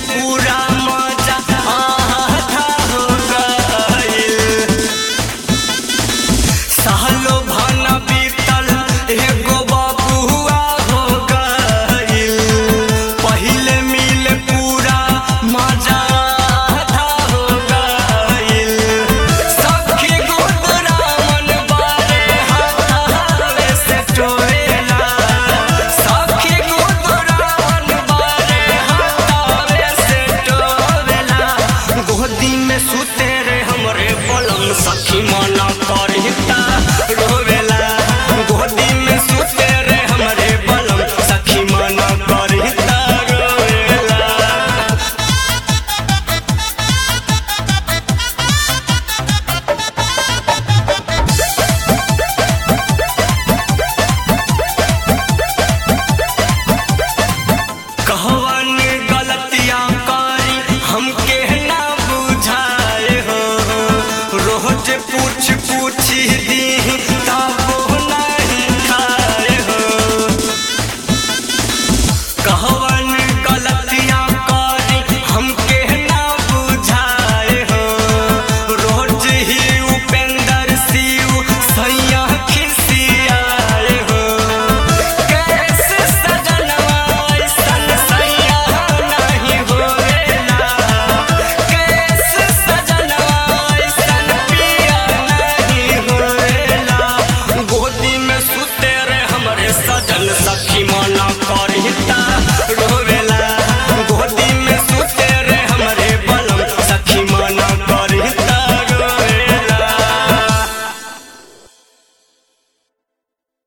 पूरा मजा आधा हो गइल। सालो भाना बीतल एगो बबुआ हो गइल। पहिले मिले पूरा मजा आधा हो गइल। सखी गोदरामन बारे हाथावे से टोएला। सखी गोदरामन बारे हाथावे से टोएला। गोदी में सुते रे हमरे पलम सखी मना करहिता रोवेला। गोदी में सुते रे हमरे पलम सखी मना करहिता रोवेला। कहवन गलतियां करी हमके ना बुझाए हो। रोज पूछ पूछी दी तबो नहीं खाए हो। कहवन गलतियां करी हमके ना बुझाए हो। रोज ही उपेंद्र शिव सैया खिसियाए हो। कैसे सजनवा ऐसन सैया नहीं होएला। कैसे सजनवा ऐसन पिया नहीं होएला। गोदी में सुते रे हमरे सजन सखी मना करहिता